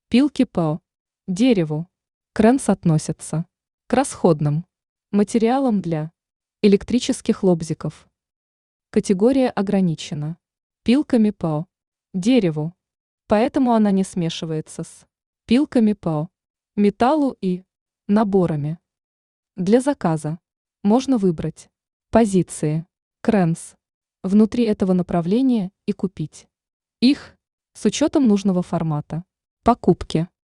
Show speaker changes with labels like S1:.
S1: Пилки по дереву. Кренс относятся к расходным материалам для электрических лобзиков. Категория ограничена пилками по дереву, поэтому она не смешивается с пилками по металлу и наборами. Для заказа можно выбрать позиции Кренс внутри этого направления и купить их с учетом нужного формата покупки.